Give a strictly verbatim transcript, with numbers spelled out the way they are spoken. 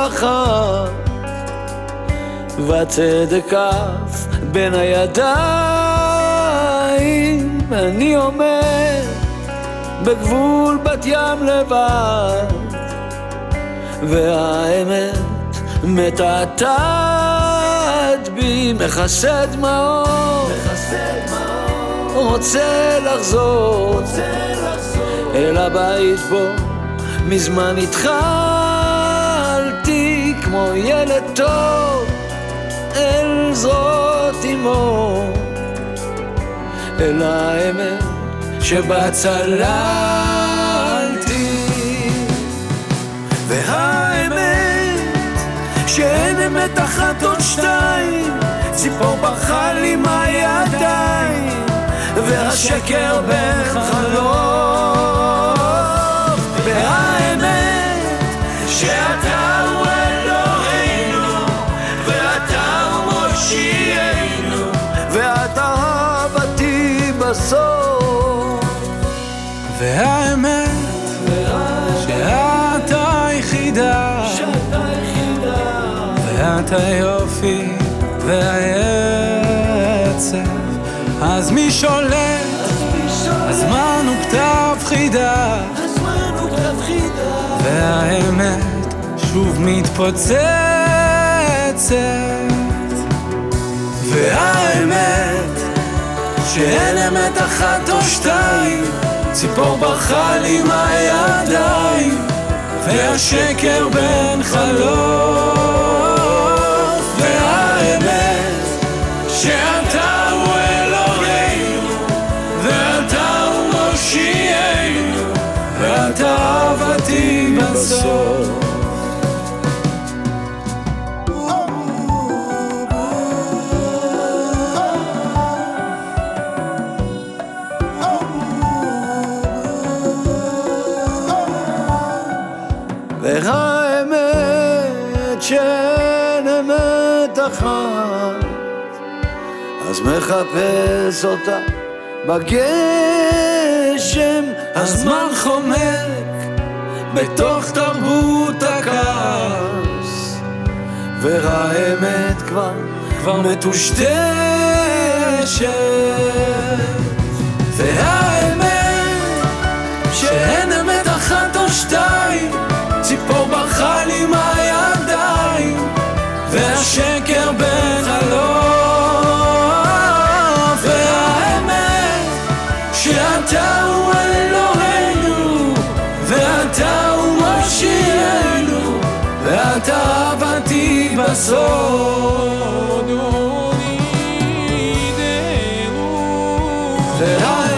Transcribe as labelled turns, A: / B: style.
A: ברכה, והצדק אף בין הידיים. אני עומד בגבול בת ים לבד, והאמת מתעתעת בי, מכסה דמעות, רוצה לחזור אל הבית בו מזמן התחלתי, כמו ילד טוב אל זרועות אמו, אל האמת שבה צללתי. והאמת שאין אמת אחת עוד שתיים, ציפור ברחה לי מהידיים, והשקר בין חלום. והאמת שאתה הוא אלוהינו, ואתה הוא מושיענו, ואתה אהבתי בסוף.
B: והאמת שאתה היחידה, ואתה יופי והעצב. אז מי שולט? הזמן הוא כתב חידה, והאמת שוב מתפוצצת. והאמת שאין אמת אחת או שתיים, ציפור ברחה לי מהידיים, והשקר בין חלוף. והאמת שאתה הוא אלוהינו, ואתה הוא מושיענו, ואתה אהבתי בסוף.
A: והאמת שאין אמת אחת, אז מחפש אותה בגשם. הזמן חומק בתוך תרבות הכעס, והאמת כבר כבר מטושטשת. והאמת שאין אמת אחת או שתיים, ציפור ברחה לי מהידיים, והשקר בין חלוף. והאמת שאתה הוא אלוהינו, ואתה הוא מושיענו, ואתה אהבתי בסוף.